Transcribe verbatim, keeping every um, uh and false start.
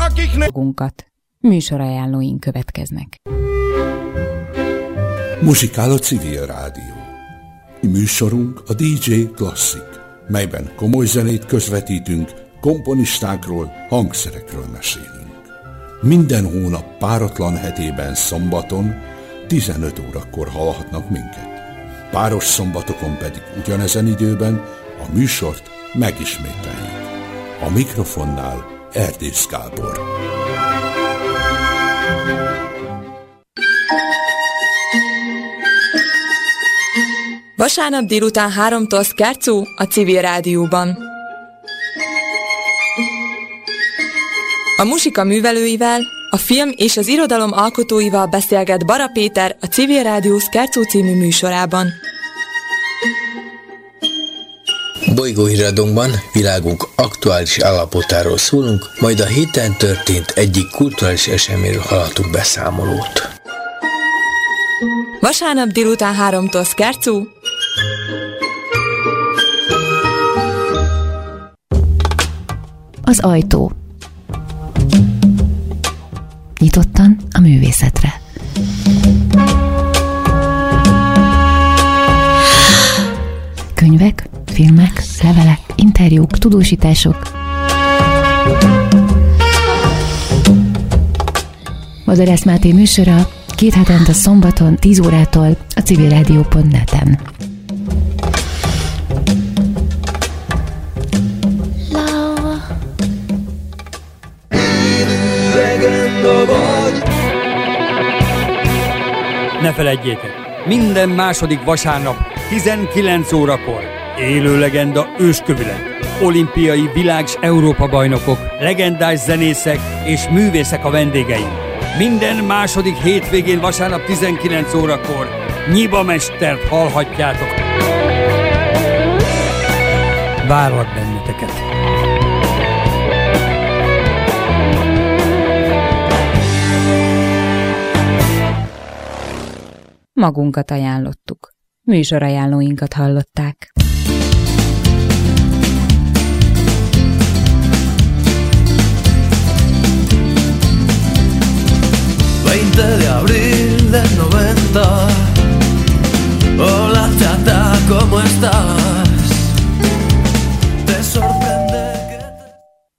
akiknek... Műsorajánlóink következnek. Muzsikál a Civil Rádió. Műsorunk a dé dzsé Klasszik, melyben komoly zenét közvetítünk, komponistákról, hangszerekről mesélünk. Minden hónap páratlan hetében szombaton tizenöt órakor hallhatnak minket. Páros szombatokon pedig ugyanezen időben a műsort megismételjük. A mikrofonnál Erdész Gábor. Vasárnap délután háromtól Szkárczó a Civil Rádióban. A muzsika művelőivel, a film és az irodalom alkotóival beszélget Bara Péter a Civil Rádió Szkárczó című műsorában. Bolygóhíradónkban világunk aktuális állapotáról szólunk, majd a héten történt egyik kulturális eseményről hallhatunk beszámolót. Vasárnap délután háromtól Szkárczó. Az ajtó. Nyitottan a művészetre. Könyvek, filmek, levelek, interjúk, tudósítások. Madarász Máté műsora két hetente szombaton tíz órától a civilrádió pont net-en. Ne feledjétek, minden második vasárnap tizenkilenc órakor élő legenda őskövület, olimpiai világ- és Európa-bajnokok, legendás zenészek és művészek a vendégeink. Minden második hétvégén vasárnap tizenkilenc órakor Nyiba mestert hallhatjátok. Várlak benneteket! Magunkat ajánlottuk. Műsorajánlóinkat hallották. veinte de abril del noventa. Hola chata, ¿cómo estás?